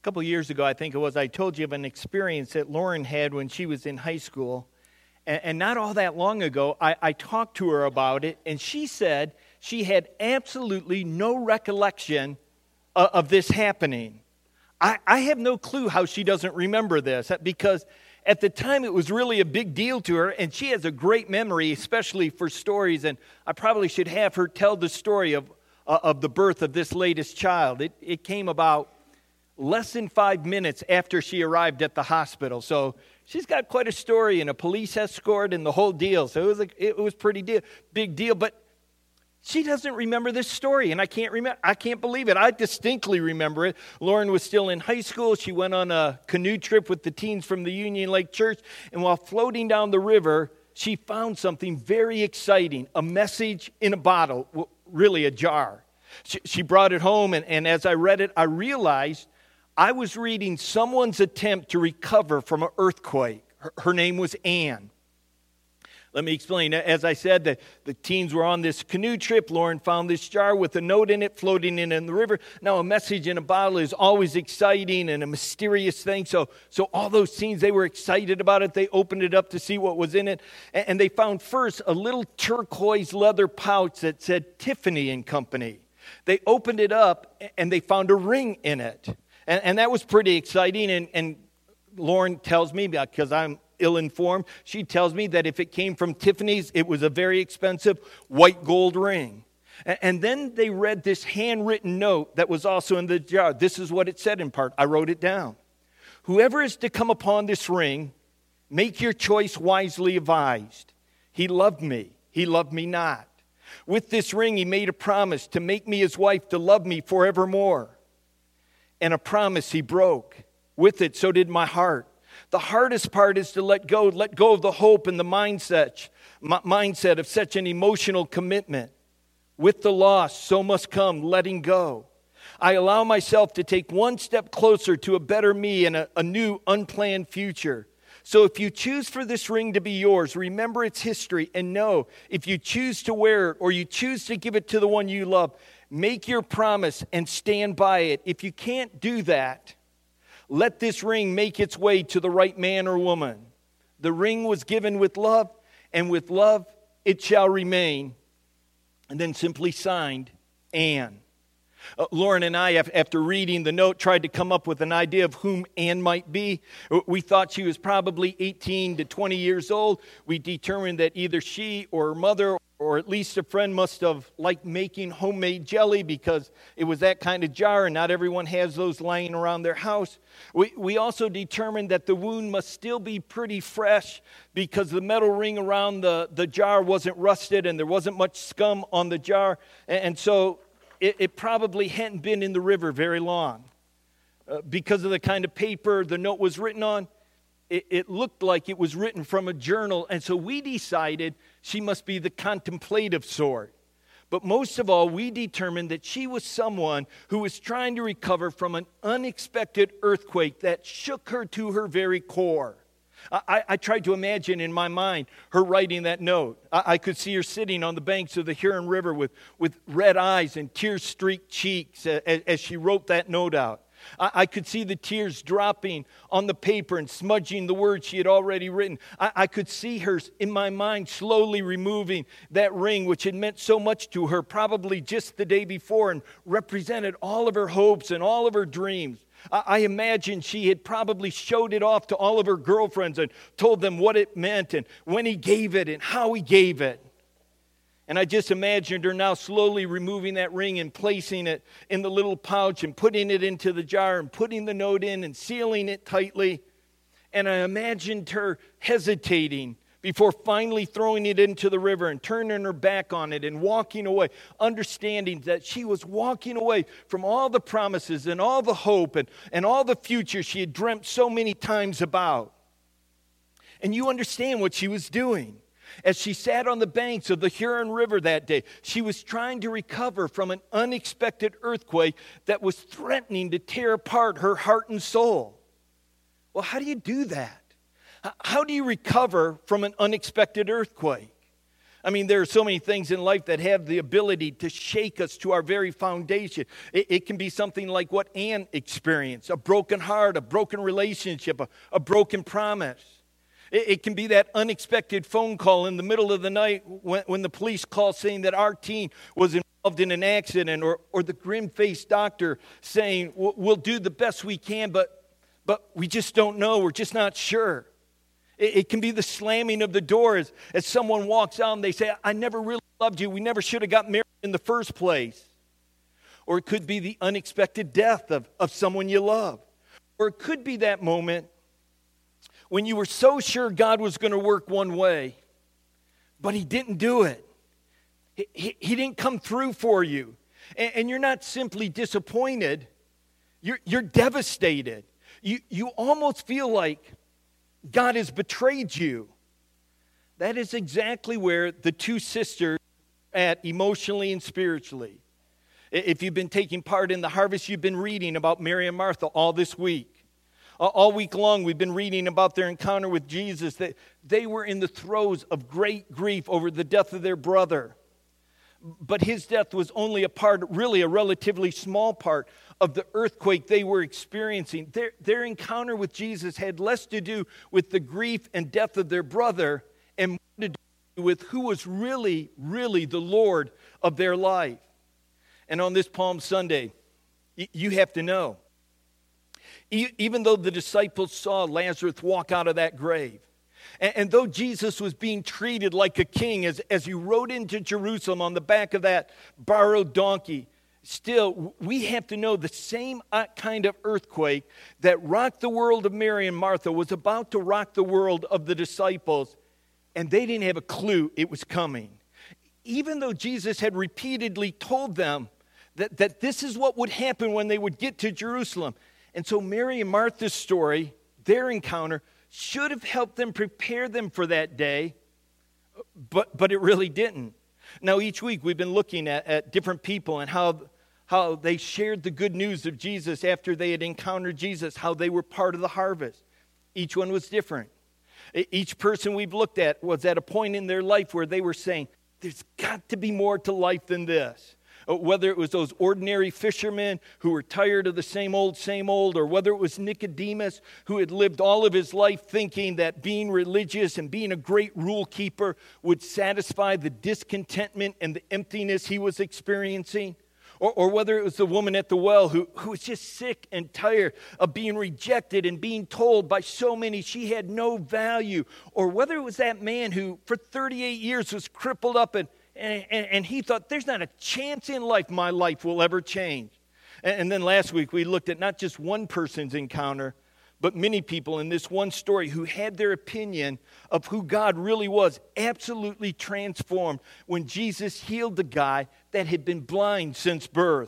couple years ago, I think it was, I told you of an experience that Lauren had when she was in high school. And not all that long ago, I talked to her about it, and she said she had absolutely no recollection of this happening. I have no clue how she doesn't remember this, because at the time it was really a big deal to her, and she has a great memory, especially for stories, and I probably should have her tell the story of the birth of this latest child. It came about less than 5 minutes after she arrived at the hospital. So she's got quite a story and a police escort and the whole deal. So it was pretty big deal. But she doesn't remember this story, and I can't believe it. I distinctly remember it. Lauren was still in high school. She went on a canoe trip with the teens from the Union Lake Church, and while floating down the river, she found something very exciting, a message in a bottle, really a jar. She brought it home, and as I read it, I realized I was reading someone's attempt to recover from an earthquake. Her name was Ann. Let me explain. As I said, the teens were on this canoe trip. Lauren found this jar with a note in it floating in the river. Now, a message in a bottle is always exciting and a mysterious thing. So all those teens, they were excited about it. They opened it up to see what was in it. And they found first a little turquoise leather pouch that said Tiffany and Company. They opened it up and they found a ring in it. And that was pretty exciting. And Lauren tells me, because I'm ill-informed, she tells me that if it came from Tiffany's, it was a very expensive white gold ring. And then they read this handwritten note that was also in the jar. This is what it said in part. I wrote it down. Whoever is to come upon this ring, make your choice wisely advised. He loved me not. With this ring, he made a promise to make me his wife, to love me forevermore. And a promise he broke. With it, so did my heart. The hardest part is to let go of the hope and the mindset of such an emotional commitment. With the loss, so must come letting go. I allow myself to take one step closer to a better me and a new unplanned future. So if you choose for this ring to be yours, remember its history and know if you choose to wear it or you choose to give it to the one you love, make your promise and stand by it. If you can't do that, let this ring make its way to the right man or woman. The ring was given with love, and with love it shall remain. And then simply signed, Ann. Lauren and I, after reading the note, tried to come up with an idea of whom Ann might be. We thought she was probably 18 to 20 years old. We determined that either she or her mother or at least a friend must have liked making homemade jelly, because it was that kind of jar and not everyone has those lying around their house. We also determined that the wound must still be pretty fresh, because the metal ring around the jar wasn't rusted and there wasn't much scum on the jar. And so it probably hadn't been in the river very long. Because of the kind of paper the note was written on, it looked like it was written from a journal. And so we decided she must be the contemplative sort. But most of all, we determined that she was someone who was trying to recover from an unexpected earthquake that shook her to her very core. I tried to imagine in my mind her writing that note. I could see her sitting on the banks of the Huron River with red eyes and tear-streaked cheeks as she wrote that note out. I could see the tears dropping on the paper and smudging the words she had already written. I could see her, in my mind, slowly removing that ring which had meant so much to her, probably just the day before, and represented all of her hopes and all of her dreams. I imagine she had probably showed it off to all of her girlfriends and told them what it meant and when he gave it and how he gave it. And I just imagined her now slowly removing that ring and placing it in the little pouch and putting it into the jar and putting the note in and sealing it tightly. And I imagined her hesitating before finally throwing it into the river and turning her back on it and walking away, understanding that she was walking away from all the promises and all the hope and all the future she had dreamt so many times about. And you understand what she was doing. As she sat on the banks of the Huron River that day, she was trying to recover from an unexpected earthquake that was threatening to tear apart her heart and soul. Well, how do you do that? How do you recover from an unexpected earthquake? I mean, there are so many things in life that have the ability to shake us to our very foundation. It can be something like what Anne experienced, a broken heart, a broken relationship, a broken promise. It can be that unexpected phone call in the middle of the night when the police call saying that our teen was involved in an accident, or the grim-faced doctor saying, we'll do the best we can, but we just don't know, we're just not sure. It can be the slamming of the door as someone walks out and they say, I never really loved you. We never should have got married in the first place. Or it could be the unexpected death of someone you love. Or it could be that moment when you were so sure God was going to work one way, but he didn't do it. He didn't come through for you. And you're not simply disappointed. You're devastated. You almost feel like God has betrayed you. That is exactly where the two sisters are at emotionally and spiritually. If you've been taking part in the harvest, you've been reading about Mary and Martha all this week. All week long, we've been reading about their encounter with Jesus, that they were in the throes of great grief over the death of their brother. But his death was only a relatively small part of the earthquake they were experiencing. Their encounter with Jesus had less to do with the grief and death of their brother and more to do with who was really, really the Lord of their life. And on this Palm Sunday, you have to know, even though the disciples saw Lazarus walk out of that grave, and though Jesus was being treated like a king as he rode into Jerusalem on the back of that borrowed donkey, still, we have to know the same kind of earthquake that rocked the world of Mary and Martha was about to rock the world of the disciples, and they didn't have a clue it was coming. Even though Jesus had repeatedly told them that this is what would happen when they would get to Jerusalem. And so Mary and Martha's story, their encounter, should have helped them prepare them for that day, but it really didn't. Now, each week we've been looking at different people and how they shared the good news of Jesus after they had encountered Jesus, how they were part of the harvest. Each one was different. Each person we've looked at was at a point in their life where they were saying, there's got to be more to life than this. Whether it was those ordinary fishermen who were tired of the same old, or whether it was Nicodemus who had lived all of his life thinking that being religious and being a great rule keeper would satisfy the discontentment and the emptiness he was experiencing. Or whether it was the woman at the well who was just sick and tired of being rejected and being told by so many she had no value. Or whether it was that man who for 38 years was crippled up and he thought, there's not a chance in life my life will ever change. And then last week we looked at not just one person's encounter, but many people in this one story who had their opinion of who God really was absolutely transformed when Jesus healed the guy that had been blind since birth.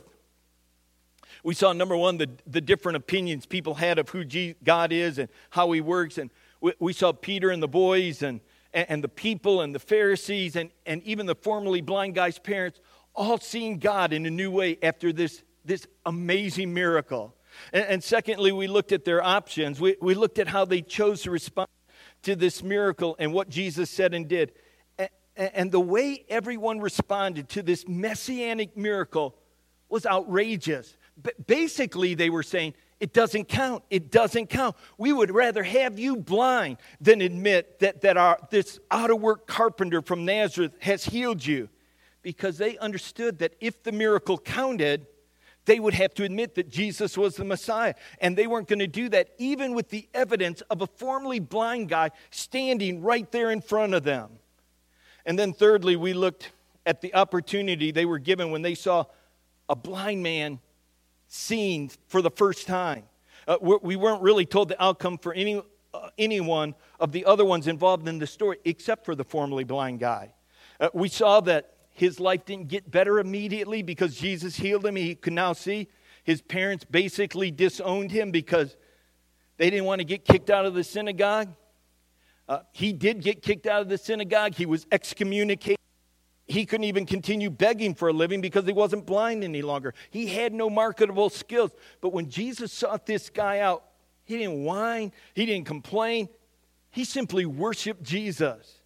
We saw, number one, the different opinions people had of who God is and how he works. And we saw Peter and the boys and the people and the Pharisees and even the formerly blind guy's parents all seeing God in a new way after this amazing miracle. And secondly, we looked at their options. We looked at how they chose to respond to this miracle and what Jesus said and did. And the way everyone responded to this messianic miracle was outrageous. Basically, they were saying, it doesn't count. It doesn't count. We would rather have you blind than admit that this out-of-work carpenter from Nazareth has healed you. Because they understood that if the miracle counted, they would have to admit that Jesus was the Messiah. And they weren't going to do that even with the evidence of a formerly blind guy standing right there in front of them. And then thirdly, we looked at the opportunity they were given when they saw a blind man seen for the first time. We weren't really told the outcome for any one of the other ones involved in the story, except for the formerly blind guy. We saw that his life didn't get better immediately because Jesus healed him. He could now see. His parents basically disowned him because they didn't want to get kicked out of the synagogue. He did get kicked out of the synagogue. He was excommunicated. He couldn't even continue begging for a living because he wasn't blind any longer. He had no marketable skills. But when Jesus sought this guy out, he didn't whine. He didn't complain. He simply worshiped Jesus.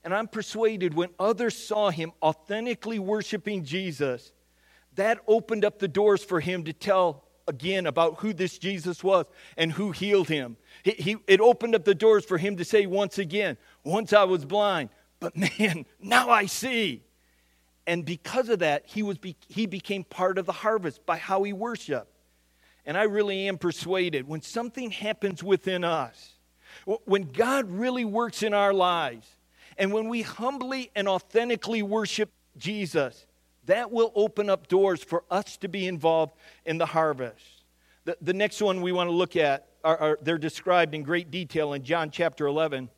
And I'm persuaded when others saw him authentically worshiping Jesus, that opened up the doors for him to tell again about who this Jesus was and who healed him. It opened up the doors for him to say once again, once I was blind, but man, now I see. And because of that, he became part of the harvest by how he worshiped. And I really am persuaded when something happens within us, when God really works in our lives, and when we humbly and authentically worship Jesus, that will open up doors for us to be involved in the harvest. The next one we want to look at, they're described in great detail in John chapter 11.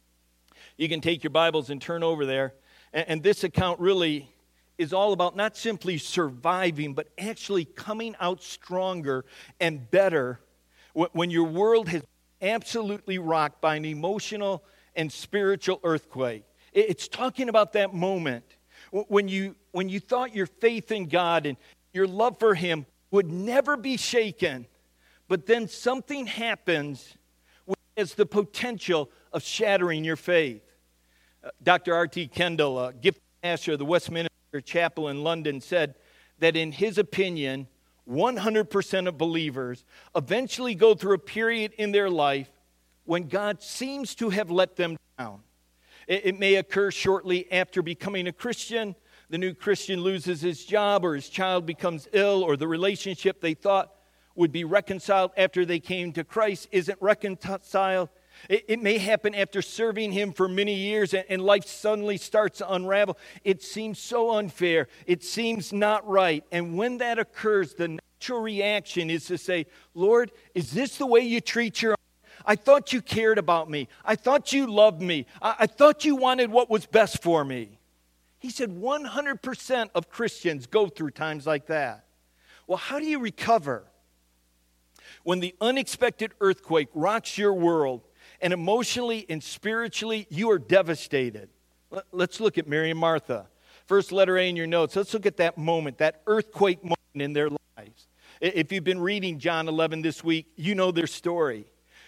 You can take your Bibles and turn over there. And this account really is all about not simply surviving, but actually coming out stronger and better when your world has been absolutely rocked by an emotional and spiritual earthquake. It's talking about that moment when you thought your faith in God and your love for Him would never be shaken, but then something happens which has the potential of shattering your faith. Dr. R.T. Kendall, a gifted pastor of the Westminster Chapel in London, said that in his opinion, 100% of believers eventually go through a period in their life when God seems to have let them down. It may occur shortly after becoming a Christian. The new Christian loses his job, or his child becomes ill, or the relationship they thought would be reconciled after they came to Christ isn't reconciled. It may happen after serving Him for many years and life suddenly starts to unravel. It seems so unfair. It seems not right. And when that occurs, the natural reaction is to say, Lord, is this the way you treat your own? I thought you cared about me. I thought you loved me. I thought you wanted what was best for me. He said 100% of Christians go through times like that. Well, how do you recover when the unexpected earthquake rocks your world and emotionally and spiritually you are devastated? Let's look at Mary and Martha. First letter A in your notes. Let's look at that moment, that earthquake moment in their lives. If you've been reading John 11 this week, you know their story.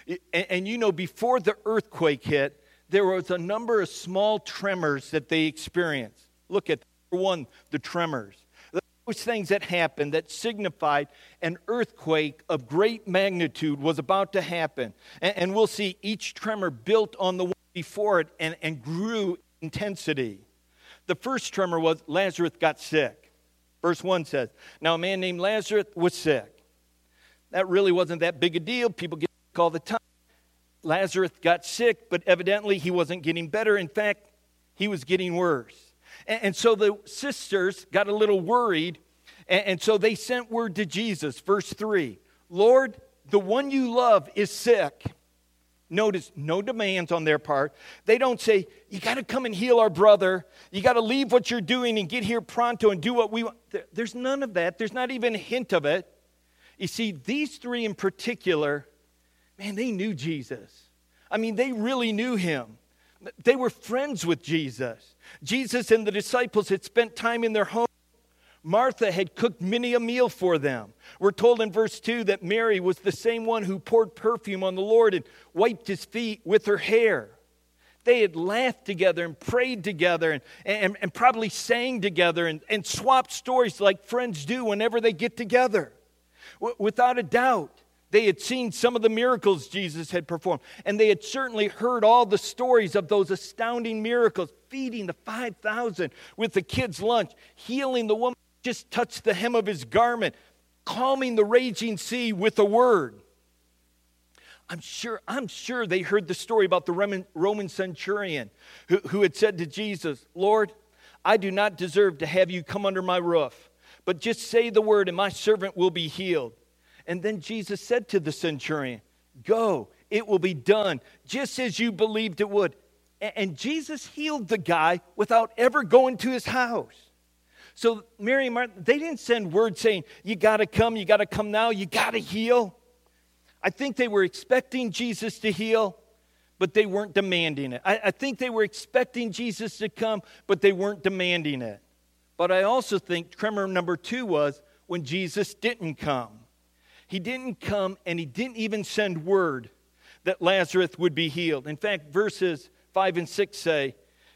And you know before the earthquake hit, there was a number of small tremors that they experienced. Look at, number one, the tremors. Those things that happened that signified an earthquake of great magnitude was about to happen. And we'll see each tremor built on the one before it and grew in intensity. The first tremor was Lazarus got sick. Verse 1 says, now a man named Lazarus was sick. That really wasn't that big a deal. People get sick all the time. Lazarus got sick, but evidently he wasn't getting better. In fact, he was getting worse. And so the sisters got a little worried, and so they sent word to Jesus. Verse 3, Lord, the one you love is sick. Notice, no demands on their part. They don't say, you got to come and heal our brother. You got to leave what you're doing and get here pronto and do what we want. There's none of that. There's not even a hint of it. You see, these three in particular, man, they knew Jesus. I mean, they really knew Him. They were friends with Jesus. Jesus and the disciples had spent time in their home. Martha had cooked many a meal for them. We're told in verse 2 that Mary was the same one who poured perfume on the Lord and wiped His feet with her hair. They had laughed together and prayed together and probably sang together and swapped stories like friends do whenever they get together. Without a doubt, they had seen some of the miracles Jesus had performed, and they had certainly heard all the stories of those astounding miracles, feeding the 5,000 with the kids' lunch, healing the woman who just touched the hem of His garment, calming the raging sea with a word. I'm sure they heard the story about the Roman centurion who had said to Jesus, Lord, I do not deserve to have you come under my roof, but just say the word and my servant will be healed. And then Jesus said to the centurion, go, it will be done, just as you believed it would. And Jesus healed the guy without ever going to his house. So Mary and Martha, they didn't send word saying, you got to come now, you got to heal. I think they were expecting Jesus to heal, but they weren't demanding it. I think they were expecting Jesus to come, but they weren't demanding it. But I also think tremor number 2 was when Jesus didn't come. He didn't come, and He didn't even send word that Lazarus would be healed. In fact, verses 5 and 6 say,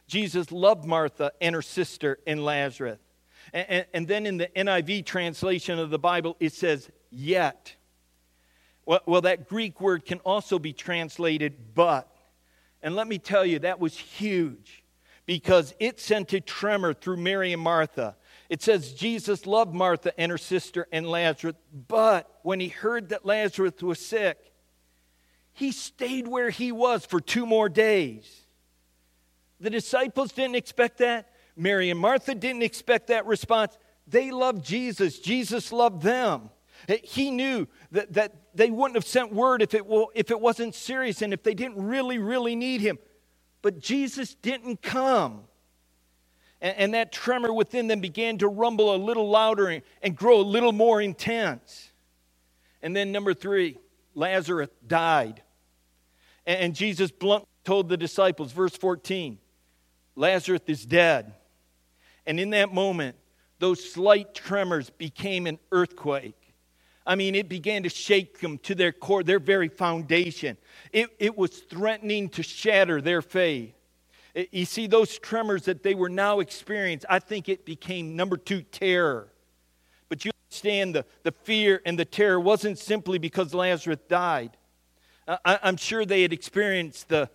Jesus loved Martha and her sister and Lazarus. And then in the NIV translation of the Bible, it says, yet. Well, that Greek word can also be translated, but. And let me tell you, that was huge because it sent a tremor through Mary and Martha. It says Jesus loved Martha and her sister and Lazarus, but when he heard that Lazarus was sick, he stayed where he was for 2 more days. The disciples didn't expect that. Mary and Martha didn't expect that response. They loved Jesus. Jesus loved them. He knew that they wouldn't have sent word if it wasn't serious and if they didn't really need him. But Jesus didn't come. And that tremor within them began to rumble a little louder and grow a little more intense. And then number 3, Lazarus died. And Jesus bluntly told the disciples, verse 14, Lazarus is dead. And in that moment, those slight tremors became an earthquake. I mean, it began to shake them to their core, their very foundation. It was threatening to shatter their faith. You see, those tremors that they were now experiencing, I think it became, number 2, terror. But you understand the fear and the terror wasn't simply because Lazarus died. I'm sure they had experienced the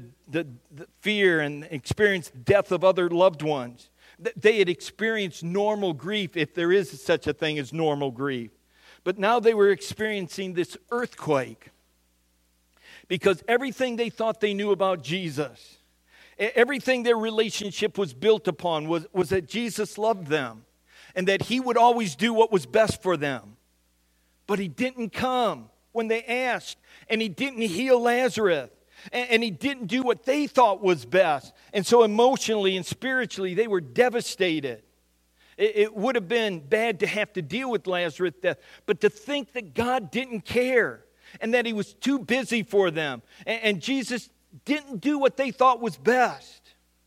fear and experienced death of other loved ones. They had experienced normal grief, if there is such a thing as normal grief. But now they were experiencing this earthquake because everything they thought they knew about Jesus, everything their relationship was built upon was that Jesus loved them and that he would always do what was best for them. But he didn't come when they asked, and he didn't heal Lazarus, and he didn't do what they thought was best. And so emotionally and spiritually, they were devastated. It would have been bad to have to deal with Lazarus' death, but to think that God didn't care and that he was too busy for them, and Jesus didn't do what they thought was best,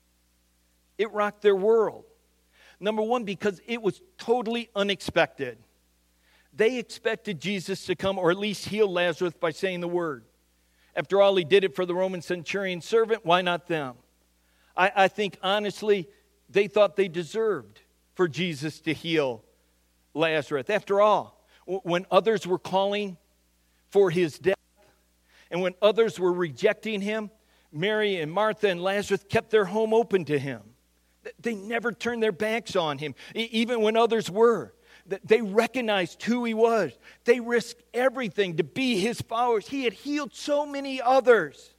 it rocked their world. Number 1, because it was totally unexpected. They expected Jesus to come or at least heal Lazarus by saying the word. After all, he did it for the Roman centurion servant. Why not them? I think, honestly, they thought they deserved for Jesus to heal Lazarus. After all, when others were calling for his death and when others were rejecting him, Mary and Martha and Lazarus kept their home open to him. They never turned their backs on him, even when others were. They recognized who he was. They risked everything to be his followers. He had healed so many others,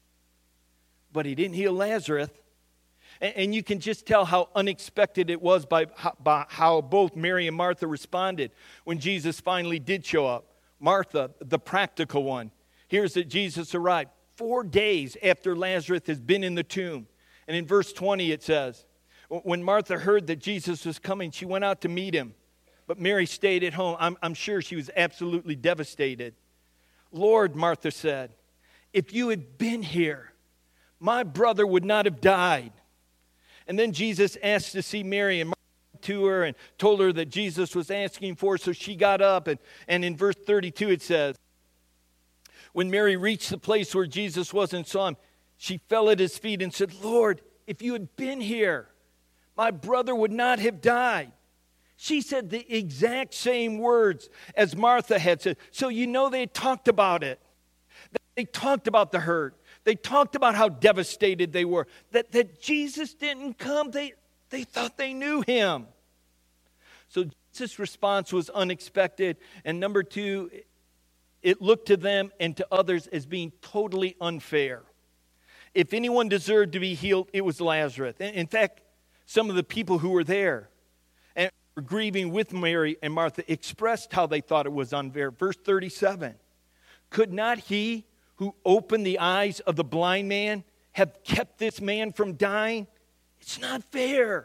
but he didn't heal Lazarus. And you can just tell how unexpected it was by how both Mary and Martha responded when Jesus finally did show up. Martha, the practical one, hears that Jesus arrived 4 days after Lazarus has been in the tomb. And in verse 20 it says, when Martha heard that Jesus was coming, she went out to meet him. But Mary stayed at home. I'm sure she was absolutely devastated. Lord, Martha said, if you had been here, my brother would not have died. And then Jesus asked to see Mary, and Martha went to her and told her that Jesus was asking for her, so she got up. And in verse 32 it says, when Mary reached the place where Jesus was and saw him, she fell at his feet and said, Lord, if you had been here, my brother would not have died. She said the exact same words as Martha had said. So you know they talked about it. They talked about the hurt. They talked about how devastated they were. That Jesus didn't come. They thought they knew him. So Jesus' response was unexpected. And number 2, it looked to them and to others as being totally unfair. If anyone deserved to be healed, it was Lazarus. In fact, some of the people who were there and were grieving with Mary and Martha expressed how they thought it was unfair. Verse 37, could not he who opened the eyes of the blind man have kept this man from dying? It's not fair.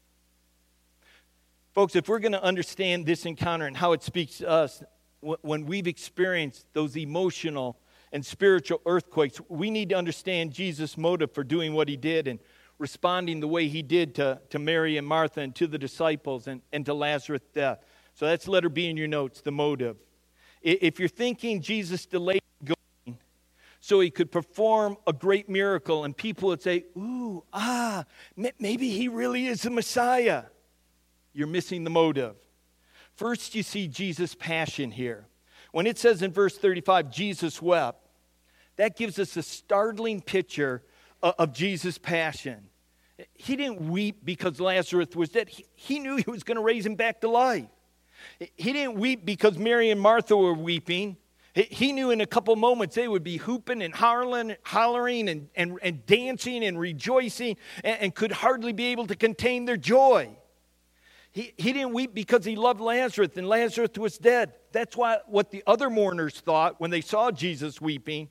Folks, if we're going to understand this encounter and how it speaks to us, when we've experienced those emotional and spiritual earthquakes, we need to understand Jesus' motive for doing what he did and responding the way he did to Mary and Martha and to the disciples and to Lazarus' death. So that's letter B in your notes, the motive. If you're thinking Jesus delayed going so he could perform a great miracle and people would say, ooh, knew, maybe he really is the Messiah. You're missing the motive. First, you see Jesus' passion here. When it says in verse 35, Jesus wept, that gives us a startling picture of Jesus' passion. He didn't weep because Lazarus was dead. He knew he was going to raise him back to life. He didn't weep because Mary and Martha were weeping. He knew in a couple moments they would be hooping and hollering and dancing and rejoicing and could hardly be able to contain their joy. He didn't weep because he loved Lazarus and Lazarus was dead. That's what the other mourners thought when they saw Jesus weeping.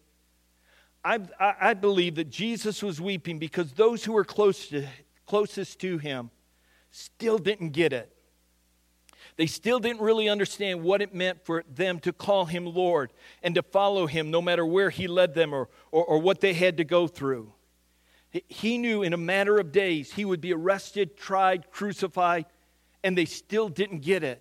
I believe that Jesus was weeping because those who were closest to him still didn't get it. They still didn't really understand what it meant for them to call him Lord and to follow him no matter where he led them or what they had to go through. He knew in a matter of days he would be arrested, tried, crucified, and they still didn't get it.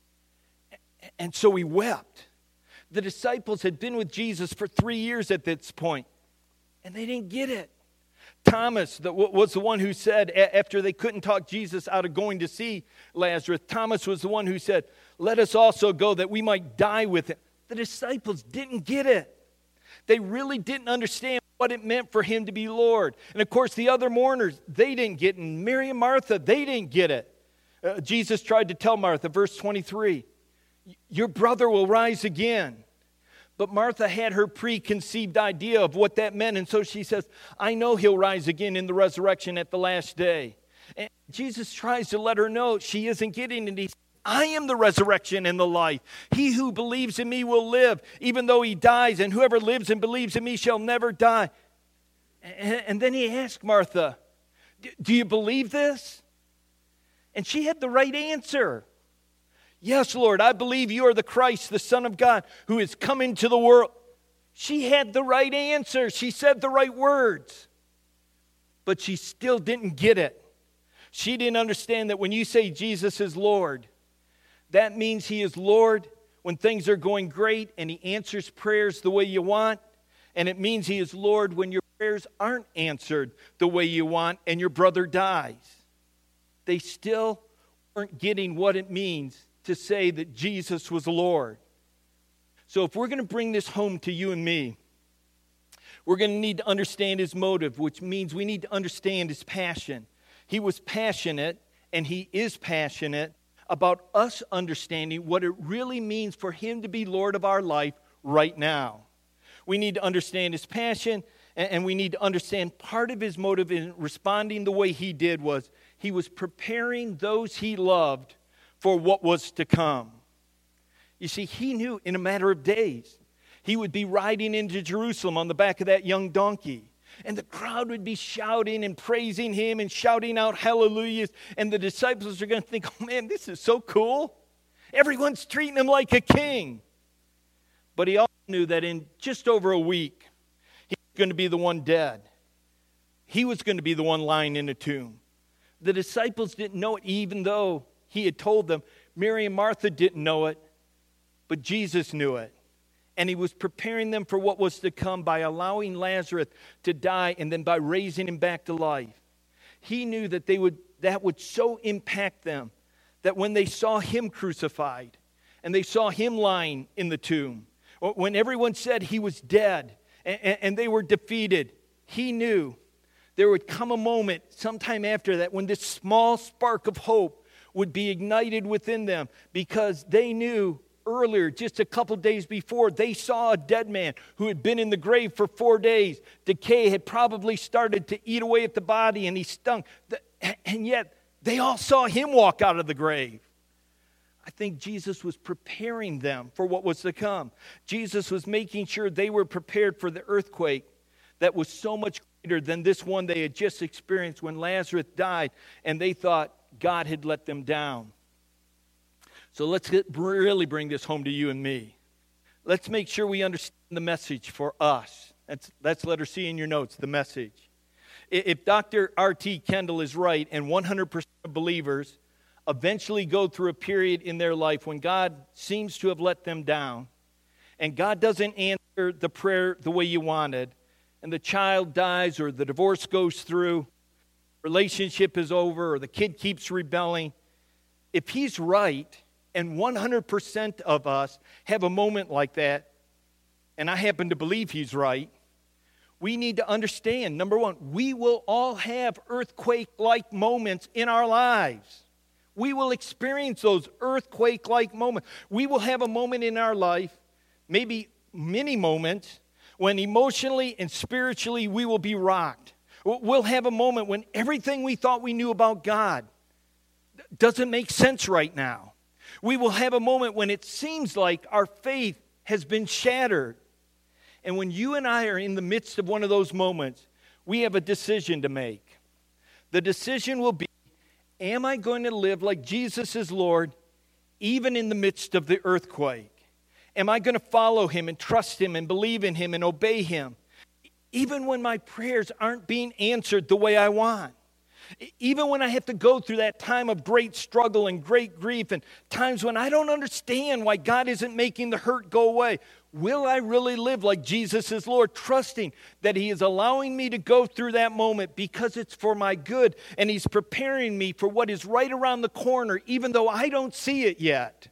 And so he wept. The disciples had been with Jesus for 3 years at this point, and they didn't get it. Thomas was the one who said, after they couldn't talk Jesus out of going to see Lazarus, Thomas was the one who said, let us also go that we might die with him. The disciples didn't get it. They really didn't understand what it meant for him to be Lord. And of course, the other mourners, they didn't get it. And Mary and Martha, they didn't get it. Jesus tried to tell Martha, verse 23, your brother will rise again. But Martha had her preconceived idea of what that meant. And so she says, I know he'll rise again in the resurrection at the last day. And Jesus tries to let her know she isn't getting it. He says, I am the resurrection and the life. He who believes in me will live, even though he dies. And whoever lives and believes in me shall never die. And then he asked Martha, do you believe this? And she had the right answer. Yes, Lord, I believe you are the Christ, the Son of God, who is come into the world. She had the right answer. She said the right words. But she still didn't get it. She didn't understand that when you say Jesus is Lord, that means he is Lord when things are going great and he answers prayers the way you want. And it means he is Lord when your prayers aren't answered the way you want and your brother dies. They still weren't getting what it means to say that Jesus was Lord. So if we're going to bring this home to you and me, we're going to need to understand his motive, which means we need to understand his passion. He was passionate, and he is passionate about us understanding what it really means for him to be Lord of our life right now. We need to understand his passion, and we need to understand part of his motive in responding the way he did was he was preparing those he loved for what was to come. You see, he knew in a matter of days he would be riding into Jerusalem on the back of that young donkey. And the crowd would be shouting and praising him and shouting out hallelujahs. And the disciples are going to think, oh man, this is so cool. Everyone's treating him like a king. But he also knew that in just over a week, he was going to be the one dead. He was going to be the one lying in a tomb. The disciples didn't know it, even though he had told them. Mary and Martha didn't know it, but Jesus knew it. And he was preparing them for what was to come by allowing Lazarus to die and then by raising him back to life. He knew that that would so impact them that when they saw him crucified and they saw him lying in the tomb, when everyone said he was dead and they were defeated, he knew there would come a moment sometime after that when this small spark of hope would be ignited within them, because they knew earlier, just a couple days before, they saw a dead man who had been in the grave for 4 days. Decay had probably started to eat away at the body, and he stunk. And yet, they all saw him walk out of the grave. I think Jesus was preparing them for what was to come. Jesus was making sure they were prepared for the earthquake that was so much greater than this one they had just experienced when Lazarus died, and they thought God had let them down. So let's really bring this home to you and me. Let's make sure we understand the message for us. That's letter C in your notes, the message. If Dr. R.T. Kendall is right, and 100% of believers eventually go through a period in their life when God seems to have let them down, and God doesn't answer the prayer the way you wanted, and the child dies or the divorce goes through, relationship is over, or the kid keeps rebelling. If he's right, and 100% of us have a moment like that, and I happen to believe he's right, we need to understand, number one, we will all have earthquake-like moments in our lives. We will experience those earthquake-like moments. We will have a moment in our life, maybe many moments, when emotionally and spiritually we will be rocked. We'll have a moment when everything we thought we knew about God doesn't make sense right now. We will have a moment when it seems like our faith has been shattered. And when you and I are in the midst of one of those moments, we have a decision to make. The decision will be, am I going to live like Jesus is Lord, even in the midst of the earthquake? Am I going to follow Him and trust Him and believe in Him and obey Him, even when my prayers aren't being answered the way I want? Even when I have to go through that time of great struggle and great grief and times when I don't understand why God isn't making the hurt go away, will I really live like Jesus is Lord, trusting that He is allowing me to go through that moment because it's for my good and He's preparing me for what is right around the corner, even though I don't see it yet?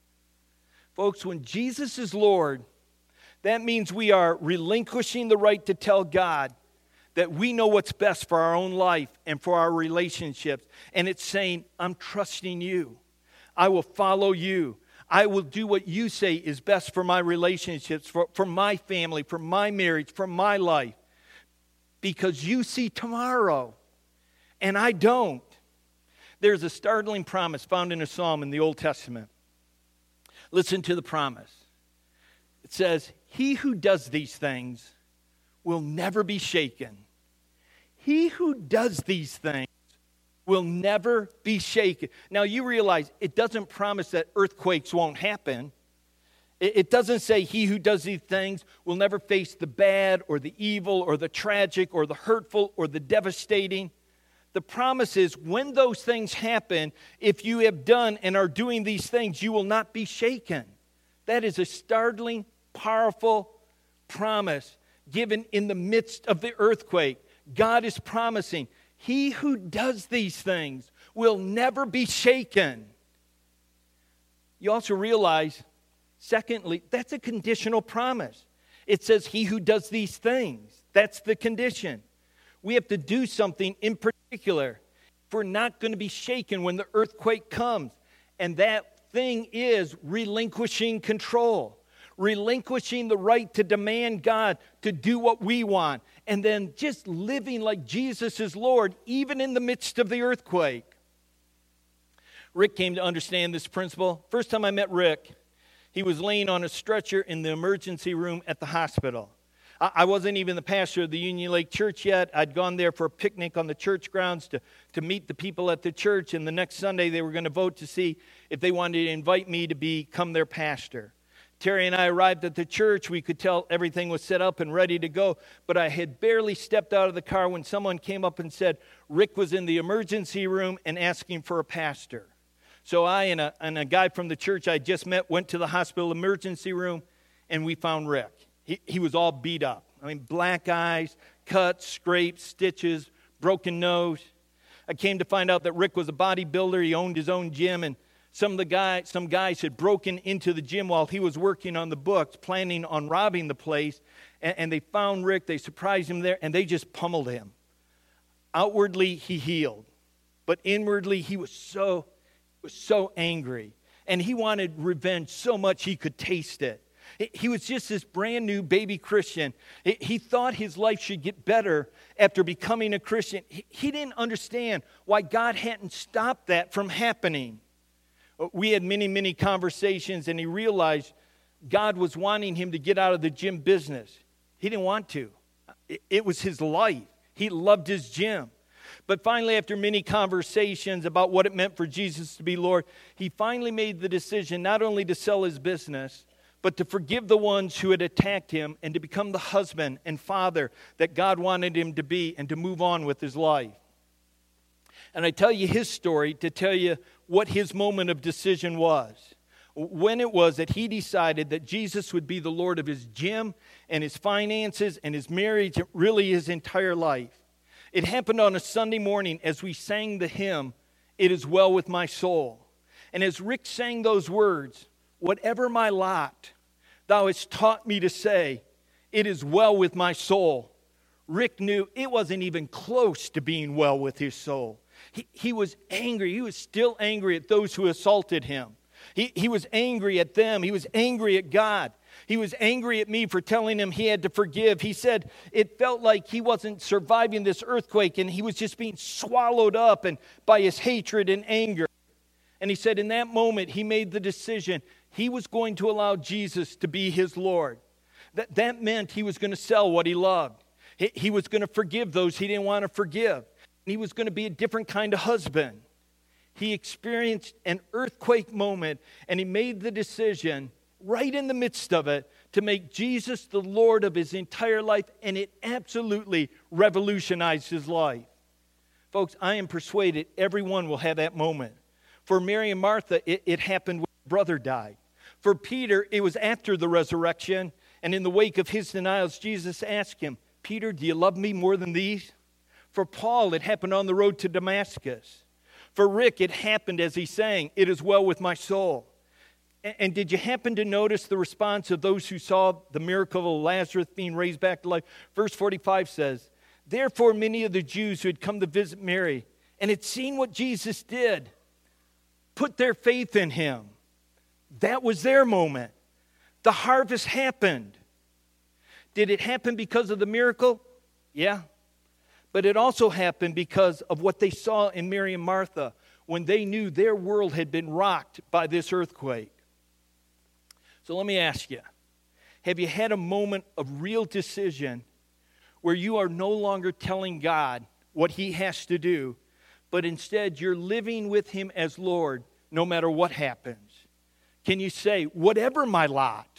Folks, when Jesus is Lord, that means we are relinquishing the right to tell God that we know what's best for our own life and for our relationships. And it's saying, I'm trusting you. I will follow you. I will do what you say is best for my relationships, for my family, for my marriage, for my life. Because you see tomorrow, and I don't. There's a startling promise found in a psalm in the Old Testament. Listen to the promise. It says, he who does these things will never be shaken. He who does these things will never be shaken. Now you realize it doesn't promise that earthquakes won't happen. It doesn't say he who does these things will never face the bad or the evil or the tragic or the hurtful or the devastating. The promise is when those things happen, if you have done and are doing these things, you will not be shaken. That is a startling, powerful promise given in the midst of the earthquake. God is promising, he who does these things will never be shaken. You also realize, secondly, that's a conditional promise. It says, he who does these things. That's the condition. We have to do something in particular if we're not going to be shaken when the earthquake comes. And that thing is relinquishing control. Relinquishing the right to demand God to do what we want, and then just living like Jesus is Lord, even in the midst of the earthquake. Rick came to understand this principle. First time I met Rick, he was laying on a stretcher in the emergency room at the hospital. I wasn't even the pastor of the Union Lake Church yet. I'd gone there for a picnic on the church grounds to meet the people at the church, and the next Sunday they were going to vote to see if they wanted to invite me to become their pastor. Terry and I arrived at the church. We could tell everything was set up and ready to go, but I had barely stepped out of the car when someone came up and said Rick was in the emergency room and asking for a pastor. So I and a guy from the church I just met went to the hospital emergency room, and we found Rick. He was all beat up. I mean, black eyes, cuts, scrapes, stitches, broken nose. I came to find out that Rick was a bodybuilder. He owned his own gym, and some guys had broken into the gym while he was working on the books, planning on robbing the place, and they found Rick. They surprised him there, and they just pummeled him. Outwardly, he healed, but inwardly, he was so angry, and he wanted revenge so much he could taste it. He was just this brand new baby Christian. He thought his life should get better after becoming a Christian. He didn't understand why God hadn't stopped that from happening. We had many conversations, and he realized God was wanting him to get out of the gym business. He didn't want to. It was his life. He loved his gym. But finally, after many conversations about what it meant for Jesus to be Lord, he finally made the decision not only to sell his business, but to forgive the ones who had attacked him and to become the husband and father that God wanted him to be and to move on with his life. And I tell you his story to tell you what his moment of decision was. When it was that he decided that Jesus would be the Lord of his gym and his finances and his marriage, really his entire life. It happened on a Sunday morning as we sang the hymn, "It Is Well With My Soul." And as Rick sang those words, "Whatever my lot, thou hast taught me to say, it is well with my soul." Rick knew it wasn't even close to being well with his soul. He was angry. He was still angry at those who assaulted him. He was angry at them. He was angry at God. He was angry at me for telling him he had to forgive. He said it felt like he wasn't surviving this earthquake and he was just being swallowed up by his hatred and anger. And he said in that moment he made the decision he was going to allow Jesus to be his Lord. That meant he was going to sell what he loved. He was going to forgive those he didn't want to forgive. He was going to be a different kind of husband. He experienced an earthquake moment, and he made the decision right in the midst of it to make Jesus the Lord of his entire life, and it absolutely revolutionized his life. Folks, I am persuaded everyone will have that moment. For Mary and Martha, it happened when their brother died. For Peter, it was after the resurrection, and in the wake of his denials, Jesus asked him, "Peter, do you love me more than these?" For Paul, it happened on the road to Damascus. For Rick, it happened as he sang, "It is well with my soul." And did you happen to notice the response of those who saw the miracle of Lazarus being raised back to life? Verse 45 says, "Therefore many of the Jews who had come to visit Mary and had seen what Jesus did, put their faith in him." That was their moment. The harvest happened. Did it happen because of the miracle? Yeah. But it also happened because of what they saw in Mary and Martha when they knew their world had been rocked by this earthquake. So let me ask you, have you had a moment of real decision where you are no longer telling God what he has to do, but instead you're living with him as Lord no matter what happens? Can you say, whatever my lot,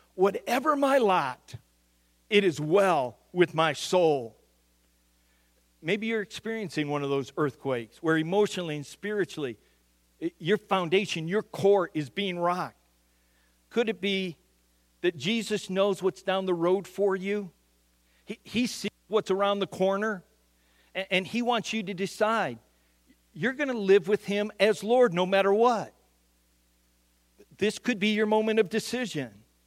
it is well with my soul? Maybe you're experiencing one of those earthquakes where emotionally and spiritually your foundation, your core is being rocked. Could it be that Jesus knows what's down the road for you? He sees what's around the corner, and he wants you to decide you're going to live with him as Lord no matter what. This could be your moment of decision.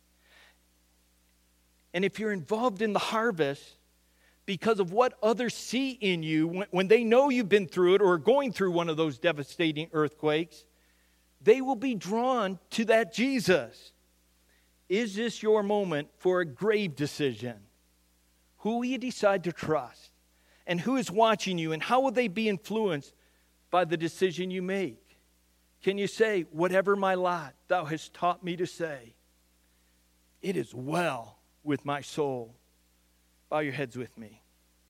And if you're involved in the harvest, because of what others see in you, when they know you've been through it or are going through one of those devastating earthquakes, they will be drawn to that Jesus. Is this your moment for a grave decision? Who will you decide to trust? And who is watching you? And how will they be influenced by the decision you make? Can you say, whatever my lot, thou hast taught me to say, it is well with my soul? Bow your heads with me.